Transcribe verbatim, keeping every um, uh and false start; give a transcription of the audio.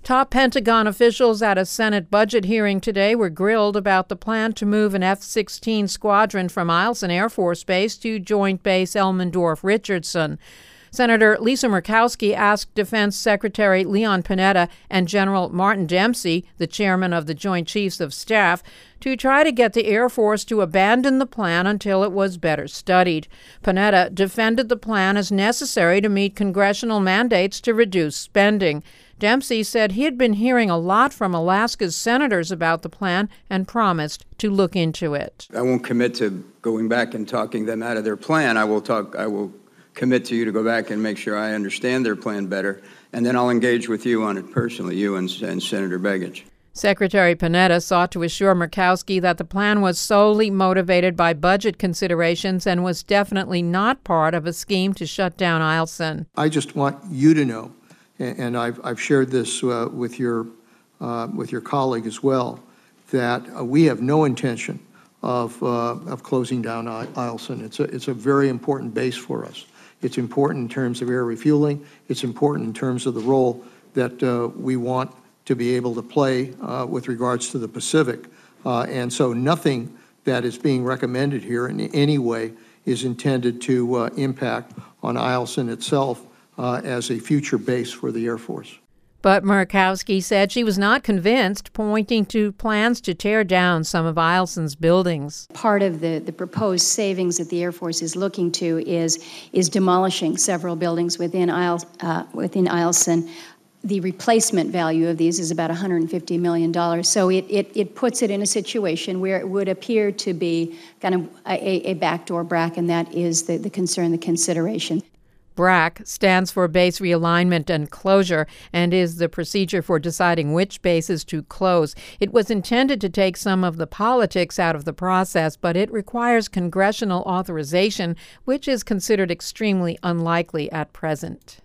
Top Pentagon officials at a Senate budget hearing today were grilled about the plan to move an F sixteen squadron from Eielson Air Force Base to Joint Base Elmendorf-Richardson. Senator Lisa Murkowski asked Defense Secretary Leon Panetta and General Martin Dempsey, the chairman of the Joint Chiefs of Staff, to try to get the Air Force to abandon the plan until it was better studied. Panetta defended the plan as necessary to meet congressional mandates to reduce spending. Dempsey said he had been hearing a lot from Alaska's senators about the plan and promised to look into it. I won't commit to going back and talking them out of their plan. I will talk. I will commit to you to go back and make sure I understand their plan better, and then I'll engage with you on it personally, you and, and Senator Begich. Secretary Panetta sought to assure Murkowski that the plan was solely motivated by budget considerations and was definitely not part of a scheme to shut down Eielson. I just want you to know, and I've, I've shared this uh, with your uh, with your colleague as well, that uh, we have no intention of uh, of closing down Eielson. It's a it's a very important base for us. It's important in terms of air refueling. It's important in terms of the role that uh, we want to be able to play uh, with regards to the Pacific. Uh, and so nothing that is being recommended here in any way is intended to uh, impact on Eielson itself uh, as a future base for the Air Force. But Murkowski said she was not convinced, pointing to plans to tear down some of Eielson's buildings. Part of the, the proposed savings that the Air Force is looking to is is demolishing several buildings within Eiel, uh, within Eielson. The replacement value of these is about one hundred fifty million dollars. So it, it, it puts it in a situation where it would appear to be kind of a, a backdoor B R A C, and that is the, the concern, the consideration. B R A C stands for Base Realignment and Closure and is the procedure for deciding which bases to close. It was intended to take some of the politics out of the process, but it requires congressional authorization, which is considered extremely unlikely at present.